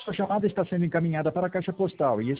Sua chamada está sendo encaminhada para a caixa postal e